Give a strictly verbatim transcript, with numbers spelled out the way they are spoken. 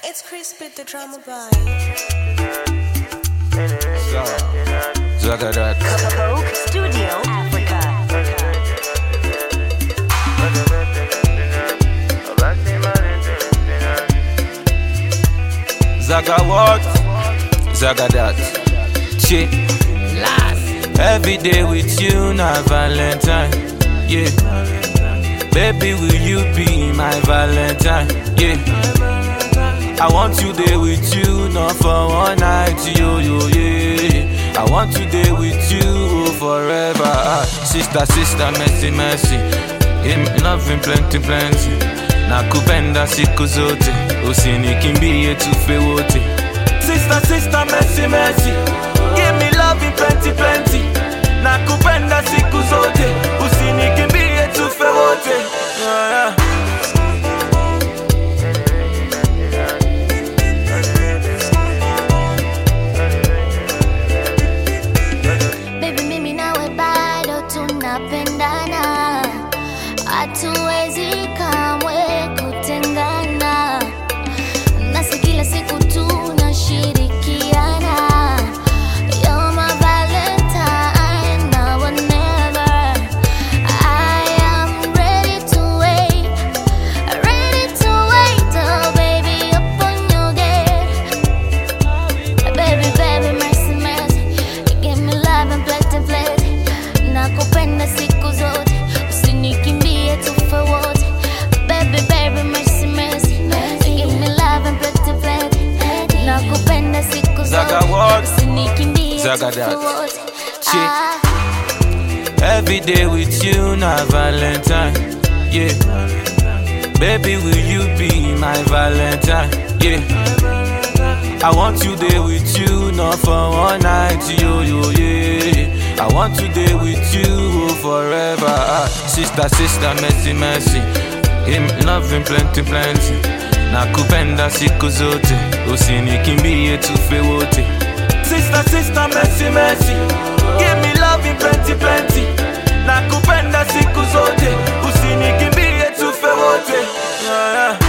It's Chris with the drama boy. So, Zagadat. Coke Studio Africa. Zaga what? Zagadat. Che. Last. Every day with you, na Valentine. Yeah. Baby, will you be my Valentine? Yeah. I want you there with you, not for one night, yo, yo, yeah. I want you there with you forever. Ah, sister, sister, mercy, mercy. Him loving plenty, plenty. Nakupenda siku zote, usinikimbie tufe wote. Sister, sister, mercy, mercy. Give me loving plenty, plenty. Nakupenda siku zote, usinikimbie tufe wote. Yeah, yeah. Tunapendana, hatuwezi kamwe kutengana, nasi kila siku tunashirikiana. You're my Valentine, now or never. I am ready to wait, ready to wait, oh baby, upon your gate. Baby, baby, mercy, mercy, you give me love and plenty, plenty. Nakupenda siku zote, usinikimbie tufe wote. Baby, baby, mercy, mercy, give me love and plenty, plenty. Nakupenda siku zote, usinikimbie tufe wote. Ah. Every day with you, na Valentine. Yeah. Baby, will you be my Valentine? Yeah. I want you there with you, not for one night, yo, yo, yeah. I want you there with you forever. Ah, sister, sister, mercy, mercy. Him loving plenty, plenty. Nakupenda siku zote, usinikimbie tufe wote. Sister, sister, mercy, mercy. Give me loving plenty, plenty. Nakupenda siku zote, usinikimbie tufe wote. Yeah, yeah.